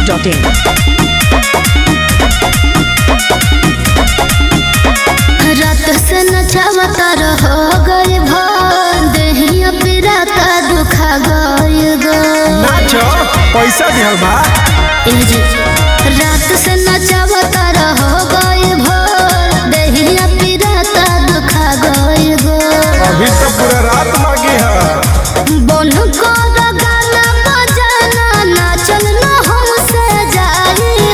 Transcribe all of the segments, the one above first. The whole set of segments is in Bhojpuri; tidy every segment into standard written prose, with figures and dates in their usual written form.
masti.in। रात से नचावता रहो गए भर देहिया पिराता दुखा गए गो नाचो पैसा दिहल बा। रात से नचावता रहो गए भर देहिया पिराता दुखा गए गो अभी तो पूरा रात मांगी है। बोल को गाना बजाना नाचल ना हमसे जाई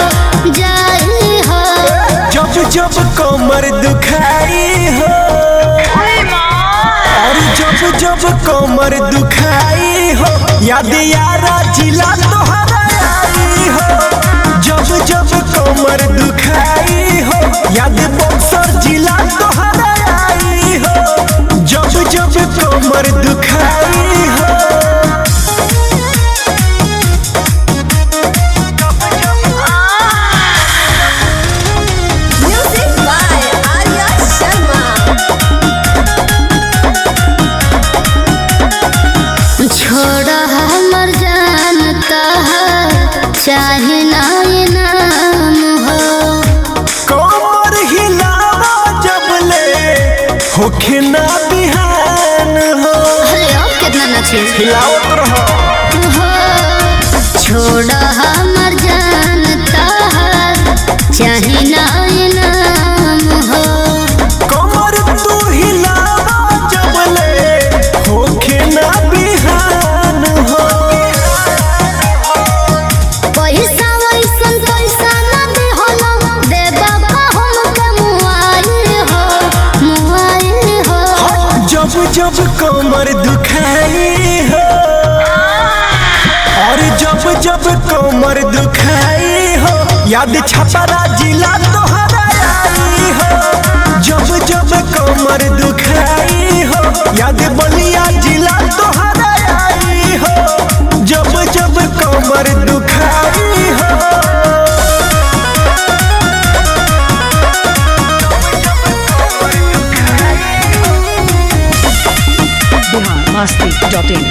हो जब जब कमर दुखाई हो और जब जब कमर दुखाई हो याद यारा जिला तोहरा आई हो। जब जब कमर दुखाई हो याद बक्सर जिला तोहरा आई हो। जब जब कमर दुखाई हो छोड़ा हमर जानता है चाहे ना ये नाम हो कमर हिलावा जब ले होखे ना बिहान हो। अरे अब कितना नाचे हिलावत रहो छोड़ा हमर जानता है चाहे ना ये नाम हो कमर तू हिलावा जब ले होखे ना बिहान हो। पैसा वैसन पैसा ना दे होला देबा का हमके मुआई हो जब जब कमर दुखाई हो और जब जब कमर दुखाई हो याद छपरा जिला तोहरा आई हो। जब जब कमर दुखाई हो याद बलिया जिला तोहरा आई हो। जब जब कमर दुखाई हो masti.in।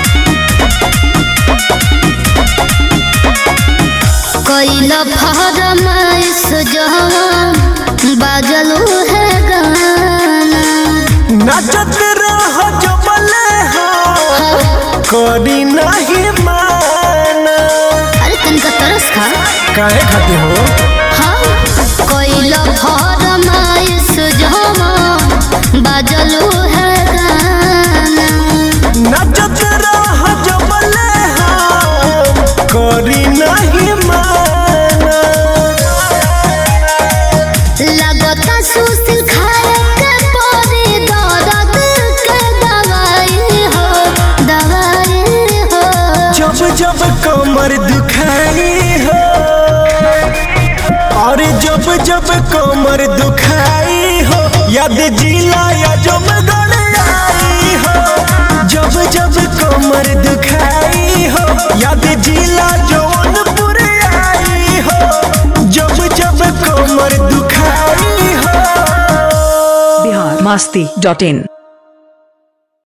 कैला फरमाइश जहाँ बाजलू है गाना नाचत रह जबले हो करी नहीं माना। अरे तनिका तरस खा काहे खाते हो हाँ कैला फरमाइश जहाँ बाजलू है गाना नाचत रह जबले हो करी नहीं माना। लगता सुशील खाए के परी दर्द के दवाई हो जब जब कमर दुखाई हो और जब जब कमर दुखाई हो याद जिला या जमगढ़ आई हो। जब जब कमर दुखाई हो याद जिला जौनपुर आई हो। जब जब कमर दुखाई हो masti.in।